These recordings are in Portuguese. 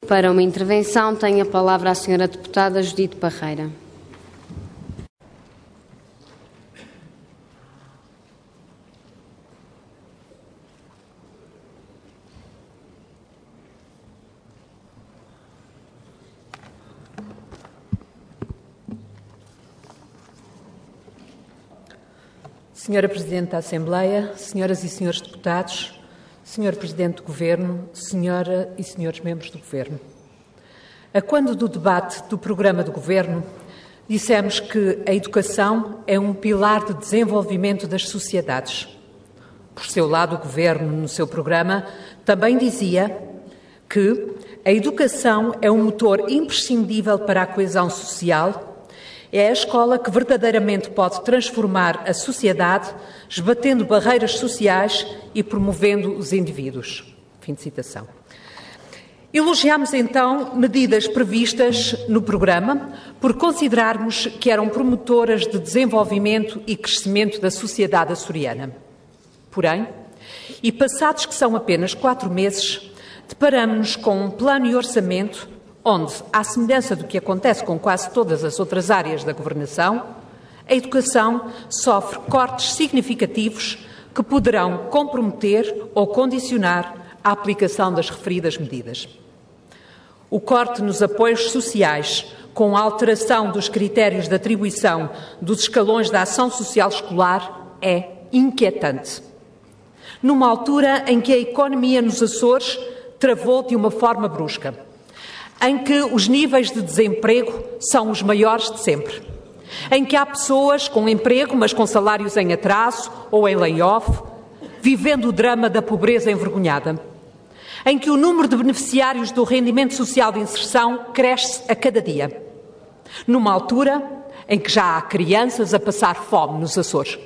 Para uma intervenção, tem a palavra a senhora deputada Judite Parreira. Senhora Presidente da Assembleia, senhoras e senhores deputados, Senhor Presidente do Governo, senhora e senhores membros do Governo. A quando do debate do programa do Governo, dissemos que a educação é um pilar de desenvolvimento das sociedades. Por seu lado, o Governo, no seu programa, também dizia que a educação é um motor imprescindível para a coesão social. É a escola que verdadeiramente pode transformar a sociedade, esbatendo barreiras sociais e promovendo os indivíduos. Fim de citação. Elogiámos então medidas previstas no programa por considerarmos que eram promotoras de desenvolvimento e crescimento da sociedade açoriana. Porém, e passados que são apenas 4 meses, deparamos-nos com um plano e orçamento onde, à semelhança do que acontece com quase todas as outras áreas da governação, a educação sofre cortes significativos que poderão comprometer ou condicionar a aplicação das referidas medidas. O corte nos apoios sociais, com a alteração dos critérios de atribuição dos escalões da ação social escolar, é inquietante. Numa altura em que a economia nos Açores travou de uma forma brusca, em que os níveis de desemprego são os maiores de sempre, em que há pessoas com emprego, mas com salários em atraso ou em lay-off, vivendo o drama da pobreza envergonhada, em que o número de beneficiários do rendimento social de inserção cresce a cada dia, numa altura em que já há crianças a passar fome nos Açores.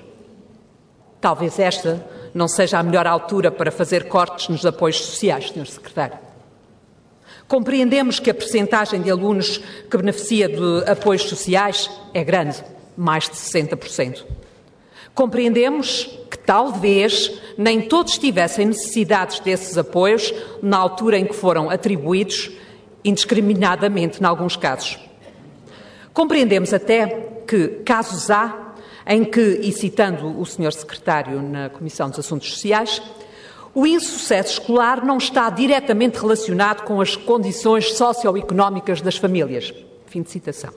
Talvez esta não seja a melhor altura para fazer cortes nos apoios sociais, Sr. Secretário. Compreendemos que a percentagem de alunos que beneficia de apoios sociais é grande, mais de 60%. Compreendemos que talvez nem todos tivessem necessidades desses apoios na altura em que foram atribuídos, indiscriminadamente, em alguns casos. Compreendemos até que casos há em que, e citando o Sr. Secretário na Comissão dos Assuntos Sociais, o insucesso escolar não está diretamente relacionado com as condições socioeconómicas das famílias. Fim de citação.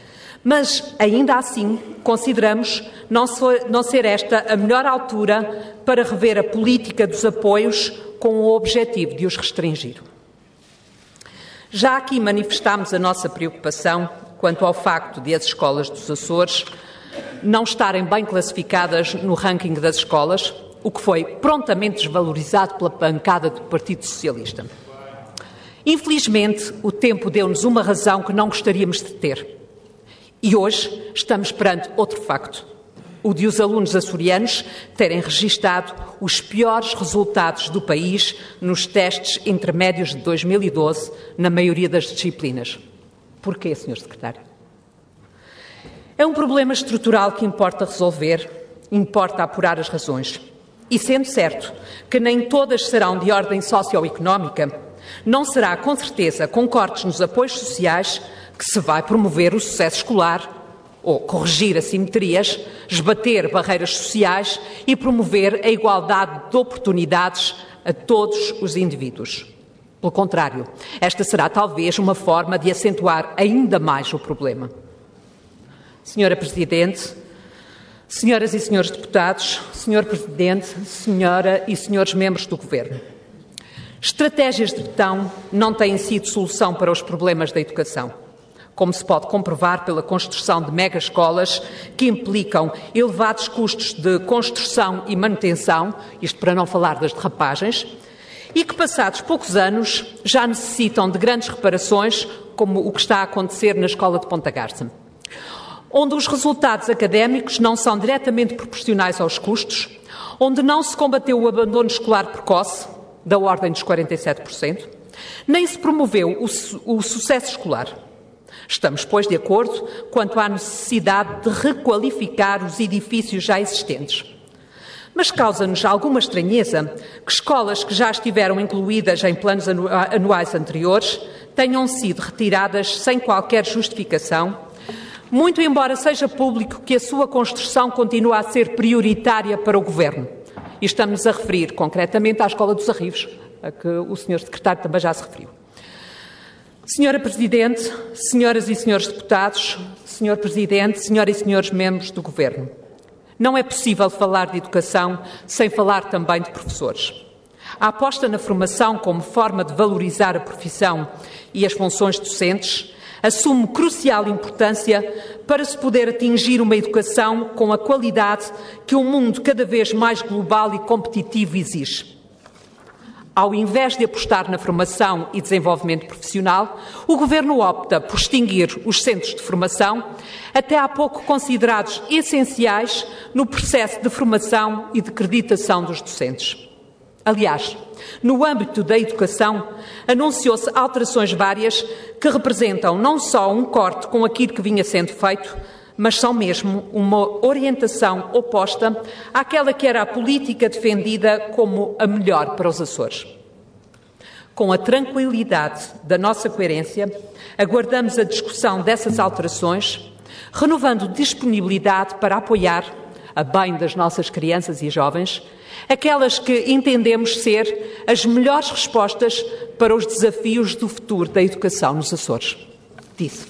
Mas, ainda assim, consideramos não ser esta a melhor altura para rever a política dos apoios com o objetivo de os restringir. Já aqui manifestámos a nossa preocupação quanto ao facto de as escolas dos Açores não estarem bem classificadas no ranking das escolas, o que foi prontamente desvalorizado pela bancada do Partido Socialista. Infelizmente, o tempo deu-nos uma razão que não gostaríamos de ter. E hoje estamos perante outro facto, o de os alunos açorianos terem registado os piores resultados do país nos testes intermédios de 2012, na maioria das disciplinas. Porquê, Sr. Secretário? É um problema estrutural que importa resolver, importa apurar as razões. E sendo certo que nem todas serão de ordem socioeconómica, não será com certeza com cortes nos apoios sociais que se vai promover o sucesso escolar ou corrigir assimetrias, esbater barreiras sociais e promover a igualdade de oportunidades a todos os indivíduos. Pelo contrário, esta será talvez uma forma de acentuar ainda mais o problema. Senhora Presidente, senhoras e senhores deputados, Senhor Presidente, senhora e senhores membros do Governo, estratégias de botão não têm sido solução para os problemas da educação, como se pode comprovar pela construção de mega-escolas que implicam elevados custos de construção e manutenção, isto para não falar das derrapagens, e que, passados poucos anos, já necessitam de grandes reparações, como o que está a acontecer na Escola de Ponta Garça, onde os resultados académicos não são diretamente proporcionais aos custos, onde não se combateu o abandono escolar precoce, da ordem dos 47%, nem se promoveu o sucesso escolar. Estamos, pois, de acordo quanto à necessidade de requalificar os edifícios já existentes. Mas causa-nos alguma estranheza que escolas que já estiveram incluídas em planos anuais anteriores tenham sido retiradas sem qualquer justificação, muito embora seja público que a sua construção continua a ser prioritária para o Governo. E estamos a referir concretamente à Escola dos Arrivos, a que o Sr. Secretário também já se referiu. Senhora Presidente, senhoras e senhores deputados, Sr. Presidente, senhoras e senhores membros do Governo, não é possível falar de educação sem falar também de professores. A aposta na formação como forma de valorizar a profissão e as funções docentes assume crucial importância para se poder atingir uma educação com a qualidade que um mundo cada vez mais global e competitivo exige. Ao invés de apostar na formação e desenvolvimento profissional, o Governo opta por extinguir os centros de formação, até há pouco considerados essenciais no processo de formação e de acreditação dos docentes. Aliás, no âmbito da educação, anunciou-se alterações várias que representam não só um corte com aquilo que vinha sendo feito, mas são mesmo uma orientação oposta àquela que era a política defendida como a melhor para os Açores. Com a tranquilidade da nossa coerência, aguardamos a discussão dessas alterações, renovando disponibilidade para apoiar, a bem das nossas crianças e jovens, aquelas que entendemos ser as melhores respostas para os desafios do futuro da educação nos Açores. Disse.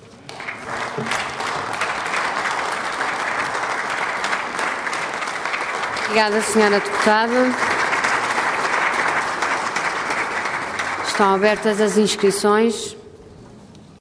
Obrigada, Sra. Deputada. Estão abertas as inscrições.